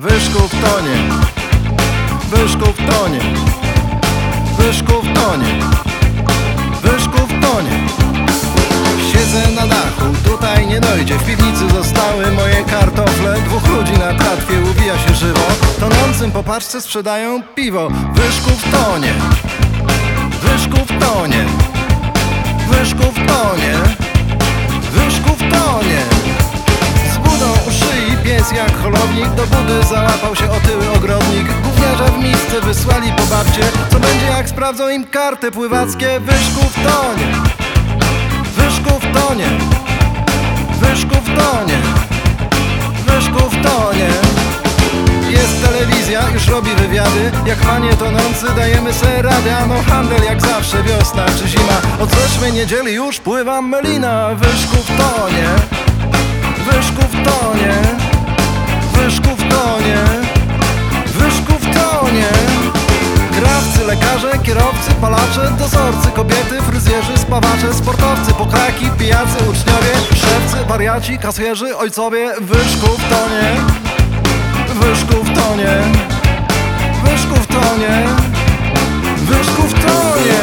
Wyszków tonie, Wyszków tonie, Wyszków tonie, Wyszków tonie. Siedzę na dachu, tutaj nie dojdzie. W piwnicy zostały moje kartofle. Dwóch ludzi na tratwie uwija się żywo. Tonącym po paczce sprzedają piwo. Wyszków tonie, Wyszków tonie, Wyszków tonie, Wyszków tonie. Z budą u szyi pies jak holownik. Do budy załapał się otyły ogrodnik. Gówniarza w misce wysłali po babcie. Co będzie jak sprawdzą im karty pływackie? Wyszków tonie, Wyszków tonie, Wyszków tonie, Wyszków tonie. Jest telewizja, już robi wywiady. Jak panie tonący dajemy se radę. Ano handel jak zawsze, wiosna czy zima. Od zeszłej niedzieli już pływam melina. Wyszków tonie, Wyszków tonie, Wyszków tonie, Wyszków tonie. Krawcy, lekarze, kierowcy, palacze, dozorcy, kobiety, fryzjerzy, spawacze, sportowcy, pokraki, pijacy, uczniowie, szewcy, wariaci, kasjerzy, ojcowie. Wyszków tonie, Wyszków tonie, Wyszków tonie, Wyszków tonie.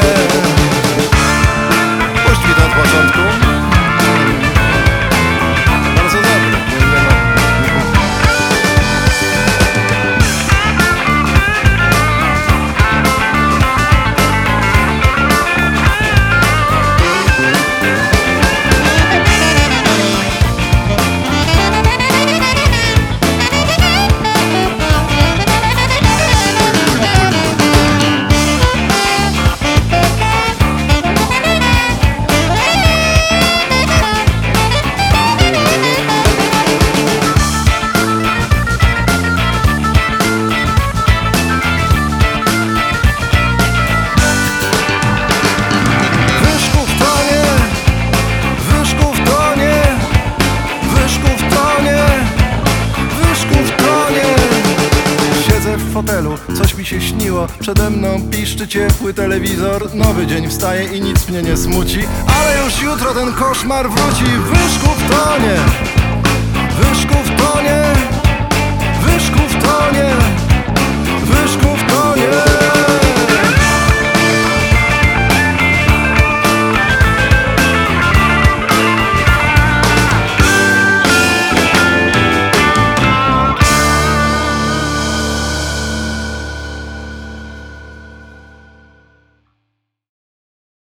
Puść mi to od początku. Bardzo dobry. Coś mi się śniło, przede mną piszczy ciepły telewizor. Nowy dzień wstaje i nic mnie nie smuci, ale już jutro ten koszmar wróci. Wyszków tonie, Wyszków tonie, Wyszków tonie, Wyszków tonie.